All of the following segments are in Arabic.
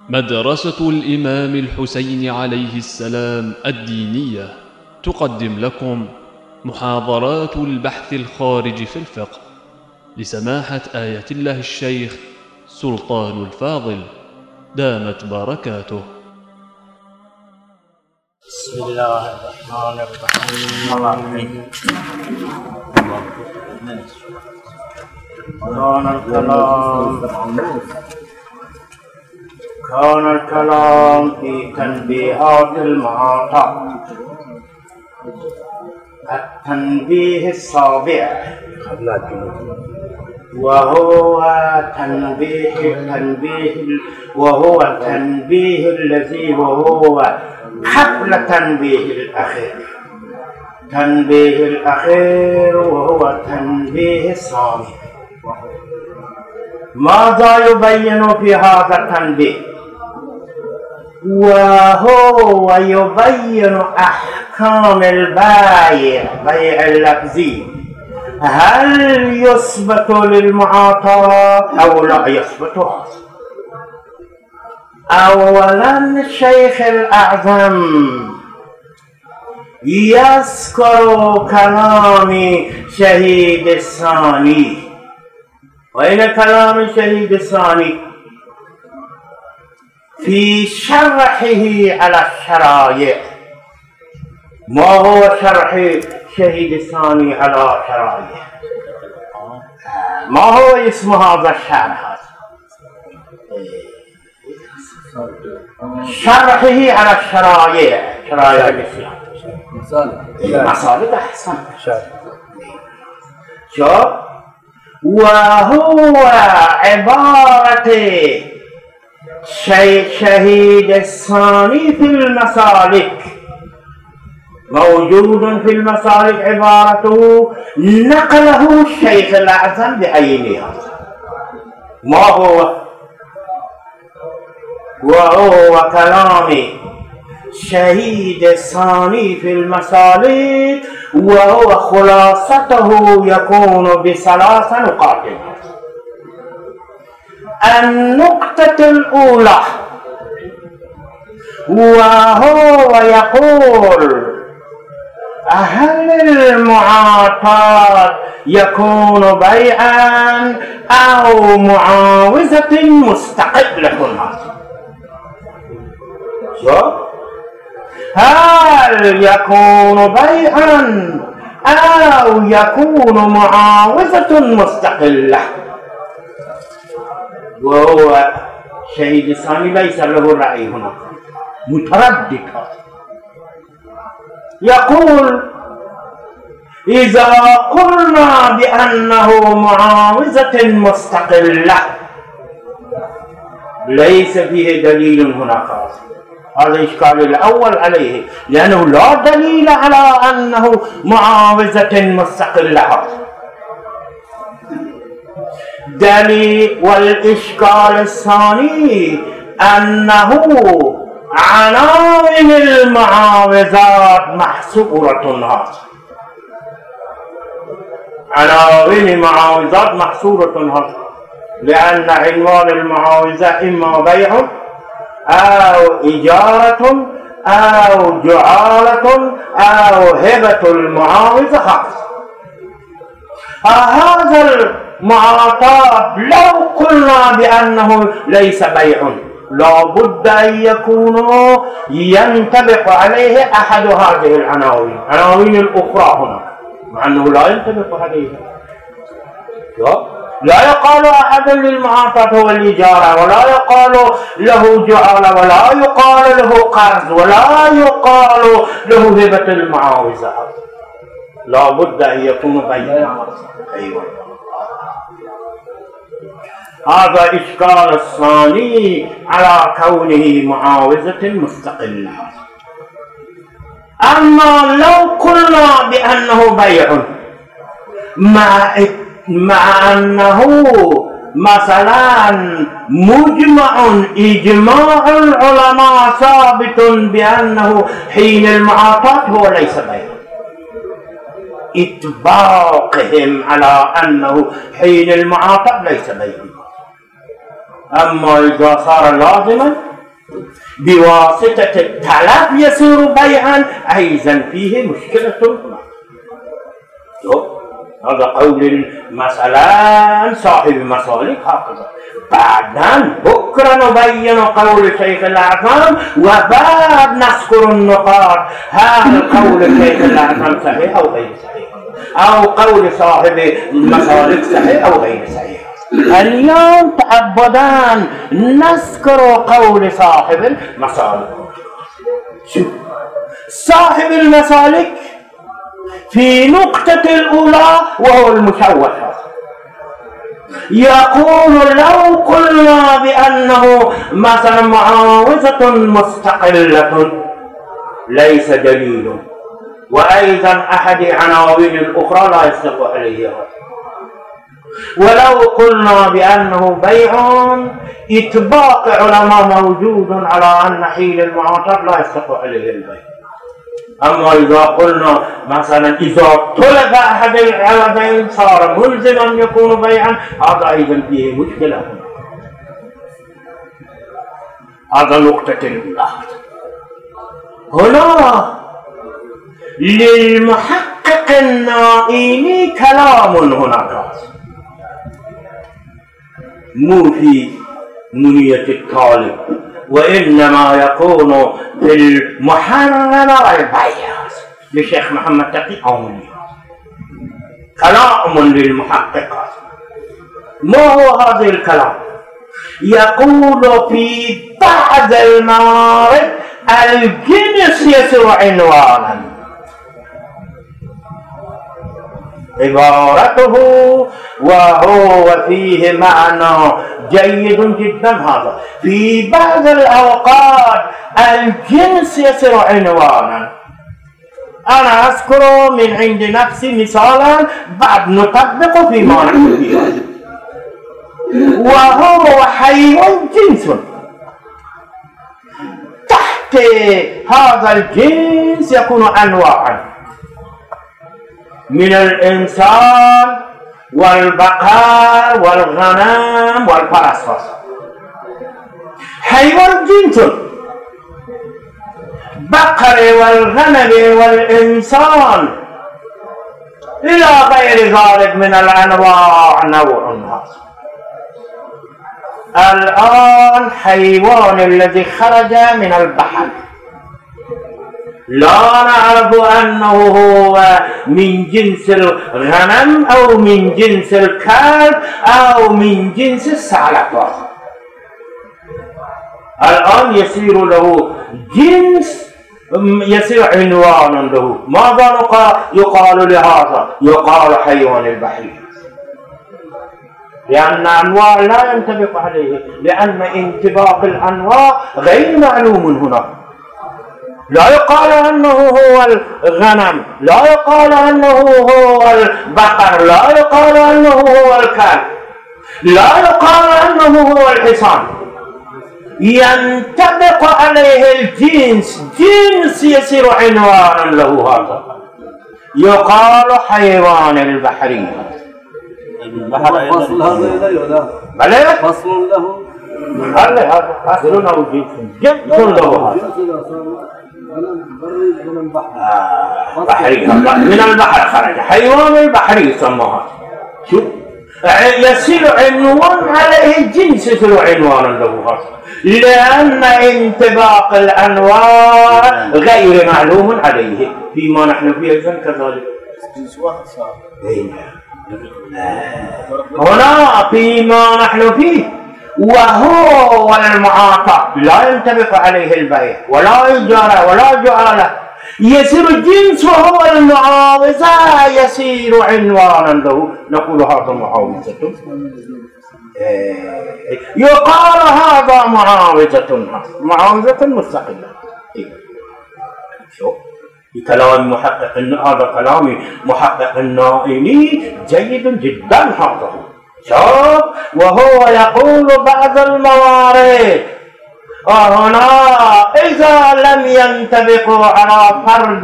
مدرسة الإمام الحسين عليه السلام الدينية تقدم لكم محاضرات البحث الخارج في الفقه لسماحة آية الله الشيخ سلطان الفاضل دامت بركاته. بسم الله الرحمن الرحيم. كان الكلام في تنبيهات المعاطى. التنبيه السابع وهو التنبيه الذي وهو قبل تنبيه الأخير. تنبيه الأخير وهو التنبيه الثاني. ماذا يبين في هذا التنبيه؟ وهو يبين أحكام البيع، بيع اللفظي، هل يثبت للمعاطاة أو لا يثبت؟ أولا الشيخ الأعظم يذكر كلام شهيد الثاني. وإن كلام الشهيد الثاني في شرحه على الشرائع. ما هو شرح شهيد الثاني على شرائع؟ ما هو اسم هذا الشرح؟ شرحه على الشرائع، شرائع الإسلام، مصالح أحسن. شوف، وهو عبارة شهيد الثاني في المسالك، موجود في المسالك عبارته نقله الشيخ الأعظم بعينها. ما هو؟ وهو كلام شهيد الثاني في المسالك، وهو خلاصته يكون بثلاث نقاط. النقطة الأولى وهو يقول هل المعاطاة يكون بيعا أو معاوزة مستقلة؟ هل يكون بيعا أو يكون معاوزة مستقلة؟ وهو شهيد الثاني ليس له رأي هنا، متردد. يقول إذا قلنا بأنه معاوزة مستقلة ليس فيه دليل هنا خاص. هذا الإشكال الأول عليه، لأنه لا دليل على أنه معاوزة مستقلة. دليل. والإشكال الثاني أنه عناوين المعاوزات محصورة. عناوين المعاوزات محصورة، لأن عنوان المعاوزة إما بيع أو إجارة أو جعالة أو هبة المعاوزة خاص. هذا المعاطاة لو قلنا بأنه ليس بيع لا بد أن يكون ينطبق عليه أحد هذه العناوين، عناوين الأخرى هنا، مع أنه لا ينطبق عليه. لا يقال أحد للمعاطاة هو الإجارة، ولا يقال له جعالة، ولا يقال له قرض، ولا يقال له هبة المعاوزة. لا بد أن يكون بيعا. أيوة. هذا إشكال الثاني على كونه معاوزة مستقلة. أما لو قلنا بأنه بيع مع أنه مثلا إجماع العلماء ثابت بأنه حين المعاطاة هو ليس بيع، إطباقهم على أنه حين المعاطاة ليس بيع. أما إذا صار لازما بواسطة التلف يصير بيعا، أيضا فيه مشكلة هنا. هذا قول مثلا صاحب مسالك هكذا. بعدا بكرة نبين قول شيخ الأعظم، وبعد نذكر النقاط. هل قول شيخ الأعظم صحيح أو غير صحيح، أو قول صاحب المسالك صحيح أو غير صحيح. اليوم تعبدان نذكر قول صاحب المسالك. شوف صاحب المسالك في نقطة الأولى وهو المشوش، يقول لو قلنا بأنه مثلا معاوضة مستقلة ليس دليل، وأيضا أحد عناوين الأخرى لا يصدق عليها. ولو قلنا بأنه بيع، إطباق علماء موجود على أن حيل المعاطف لا يصدق عليه البيع. أما إذا قلنا مثلا إذا طلب أحد العلمين صار ملزما يكون بيعا، هذا أيضا فيه مشكلة. هذا نقطة الأولى. هنا للمحقق النائمي كلام هناك مو في منية الطالب، وإنما يكون في المحرم والبيع لشيخ محمد تقي عوني. كلام للمحققات. ما هو هذا الكلام؟ يقول في بعض الموارد الجنس يصير عنوانا. عبارته وهو فيه معنى جيد جدا. هذا في بعض الأوقات الجنس يصير عنوانا. أنا أذكر من عند نفسي مثالا بعد نطبق فيما نحن فيه. وهو حيوان جنس، تحت هذا الجنس يكون أنواعا من الإنسان والبقر والغنم والفرس. حيوان جنس، بقر والغنم والإنسان إلى غير ذلك من الأنواع نوع خاص. الآن حيوان الذي خرج من البحر لا نعرف أنه هو من جنس الغنم أو من جنس الكلب أو من جنس الثعلب. الآن يصير له جنس، يصير عنوانا له. ماذا يقال لهذا؟ يقال حيوان البحري، لأن أنواع لا ينطبق عليه، لأن انطباق الأنواع غير معلوم هنا. لا يقال أنه هو الغنم، لا يقال أنه هو البقر، لا يقال أنه هو الكلب، لا يقال أنه هو الحصان. ينطبق عليه الجنس، جنس يصير عنوانا له. هذا يقال حيوان البحري. فصل هذا لا بلى فصل له، هذا فصل أو جنس له. بحري من البحر خرج، حيوان البحري يسموها. شوف يصير عنوان عليه الجنس، يصير عنوانا له، لأن انطباق الأنواع غير معلوم عليه. فيما نحن فيه أيضا كذلك. هنا فيما نحن فيه وهو المعاطى لا ينطبق عليه البيع ولا إيجار ولا جعالة، يصير الجنس وهو المعاوضة يصير عنوانا له. نقول هذا معاوضة، يقال هذا معاوضة مستقلة. كلام محقق، هذا كلام محقق النائمي جيد جدا. هذا شوف، وهو يقول بعض الموارد هنا إذا لم ينطبقوا على فرد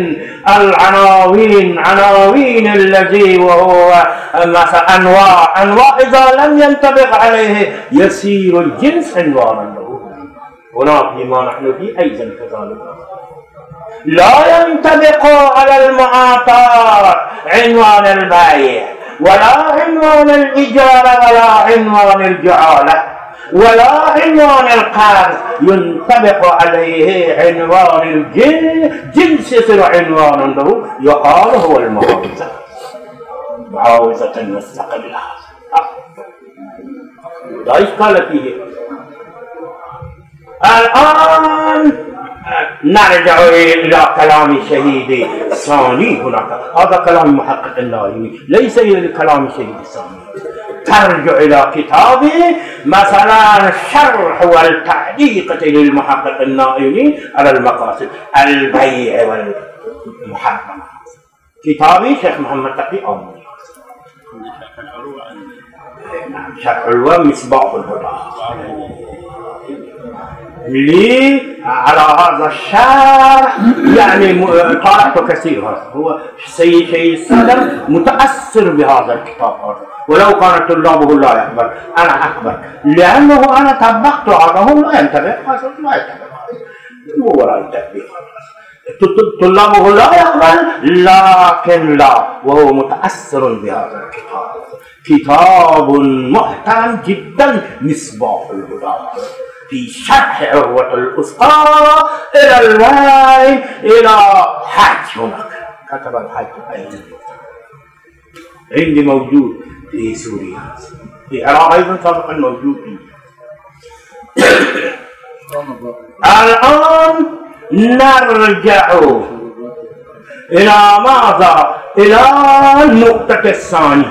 عناوين الذي وهو مثلا أنواع إذا لم ينطبق عليه يصير الجنس عنوانا له. هنا فيما نحن فيه أيضا كذلك لا ينطبق على المعاطاة عنوان البيع ولا عنوان الإجارة ولا عنوان الجعالة ولا عنوان القرض، ينطبق عليه عنوان الجنس يصير عنوانا له يقال هو المعاوزة، معاوزة مستقلة لا إشكال فيه. الآن نرجع إلى كلام الشهيد الثاني. هناك هذا كلام المحقق النائمي ليس إلى كلام الشهيد الثاني. ترجع إلى كتابه مثلا الشرح والتعليق للمحقق النائمي على المقاصد البيع والمحرمات، كتابي شيخ محمد تقي آمري. نعم شرح العلوة مصباح الهدى. لي على هذا الشرح يعني طالعت كثيرا، هو شيء السادة متأثر بهذا الكتاب، ولو كان طلابه لا يقبل أنا أقبل، لأنه أنا طبقت هذا لا ينتبه هذا لا ينتبه مو وراء التطبيق، طلابه لا يقبل لكن لا وهو متأثر بهذا الكتاب، كتاب محترم جدا مصباح الهدى في شرح عروة الأسقى إلى الوعي إلى حج. هناك كتب الحج أيضا عندي موجود في سوريا، في العراق أيضا سابقا موجود فيه. الآن نرجع إلى ماذا؟ إلى النقطة الثانية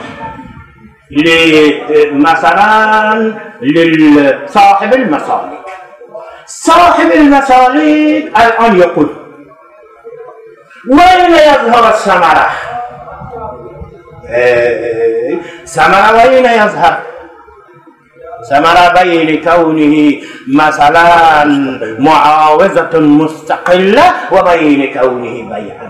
مثلا لصاحب المسالك. صاحب المسالك الآن يقول وين يظهر الثمرة؟ ثمرة وين يظهر؟ ثمرة بين كونه مثلا معاوزة مستقلة وبين كونه بيعا.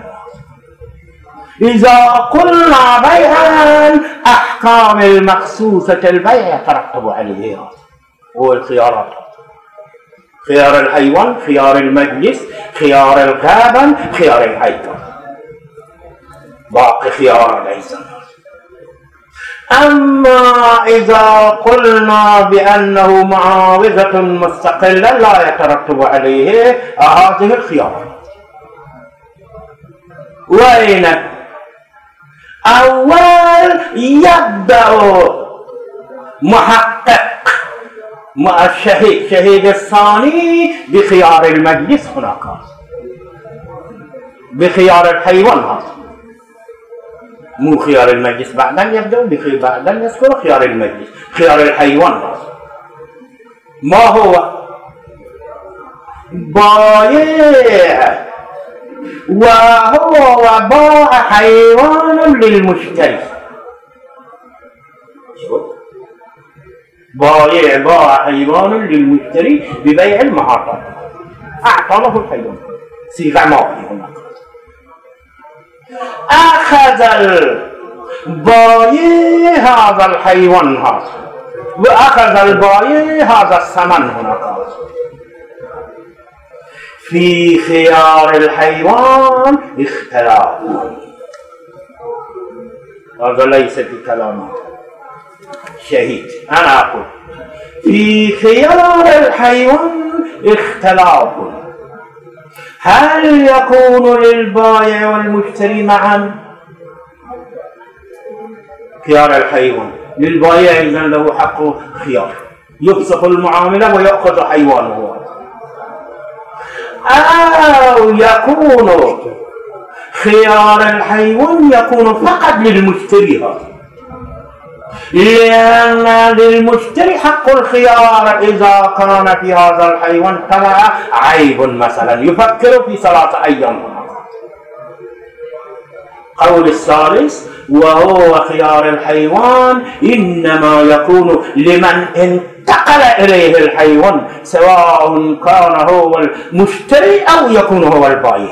إذا قلنا بيعا أحكام المخصوصة البيع يترتب عليه هو الخيارات، خيار الحيوان، خيار المجلس، خيار الغابن، خيار الهيكل، باقي خيار ليس. أما إذا قلنا بأنه معاوزة مستقلة لا يترتب عليه هذه الخيارات. وين؟ أول يبدأ محقق مع الشهيد الثاني بخيار المجلس، هناك بخيار الحيوان هذا مو خيار المجلس، بعدين يبدأ بعدين يذكر خيار المجلس، خيار الحيوان هذا ما هو؟ بايع وهو باع حيوان للمشتري، بايع باع حيوان للمشتري ببيع المعاطاة، أعطى له الحيوان صيغة ماضي. هناك أخذ البايع هذا الحيوان هذا وأخذ البايع هذا الثمن. هناك في خيار الحيوان اختلاف، هذا ليس بكلام شهيد، أنا أقول في خيار الحيوان اختلاف، هل يكون للبائع والمشتري معا؟ خيار الحيوان للبائع إذن له حق خيار، يفسخ المعاملة ويأخذ حيوانه، أو يكون خيار الحيوان يكون فقط للمشتري هذا، لأن للمشتري حق الخيار إذا كان في هذا الحيوان تبع عيب مثلا يفكر في 3 أيام. قول الثالث وهو خيار الحيوان إنما يكون لمن انتقل إليه الحيوان سواء كان هو المشتري أو يكون هو البائع.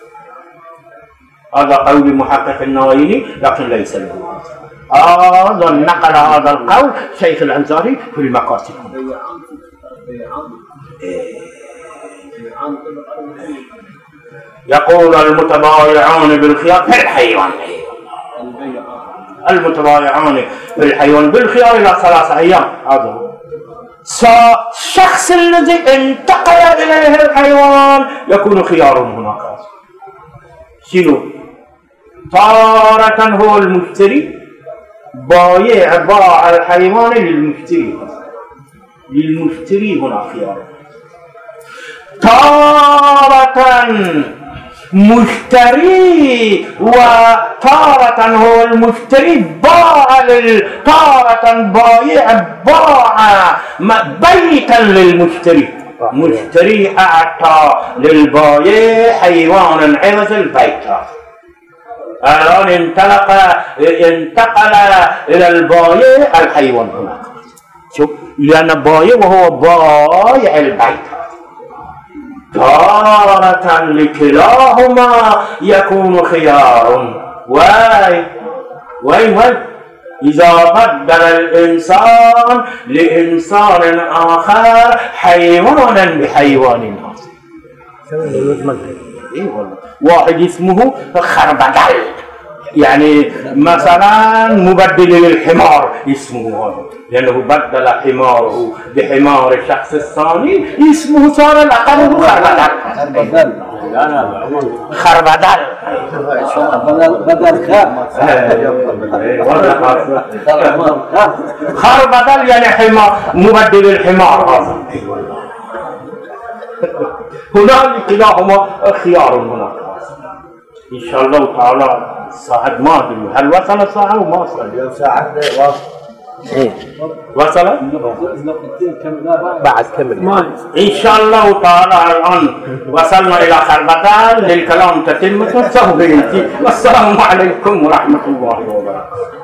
هذا قول محقق النووي لكن ليس له. نقل هذا القول شيخ الأنصاري في المقاصد. يقول المتبايعون بالخيار في الحيوان، المتبايعون بالحيوان بالخيار إلى 3 أيام. هذا الشخص الذي انتقل إليه الحيوان يكون خيار هناك. شنو؟ تارة هو المشتري بايع باع الحيوان للمشتري هنا خيار. تارة مشتري وتارة هو المشتري باع تارة بايع باع بيتا للمشتري، مشتري أعطى للبايع حيوانا عوض البيت. الآن انتقل إلى البايع الحيوان هناك. شوف، لأن بايع وهو بايع البيت. تارة لكلاهما يكون خيار. وين إذا بدل الإنسان لإنسان آخر حيوانا بحيوان آخر. واحد اسمه خربدل، يعني مثلا مبدل للحمار اسمه هذا، لأنه بدل حماره بحمار الشخص الثاني اسمه صار الأقل خربدل. خربدل بدل خربدل يعني حمار، مبدل الحمار هذا. هناك كلاهما خيار هناك. إن شاء الله تعالى الساعة ما أدري هل وصل الساعة وما وصل. ساعة وصل؟ بعد كمل. إن شاء الله تعالى الآن وصلنا إلى خربدل للكلام تتمة. والسلام عليكم ورحمة الله وبركاته.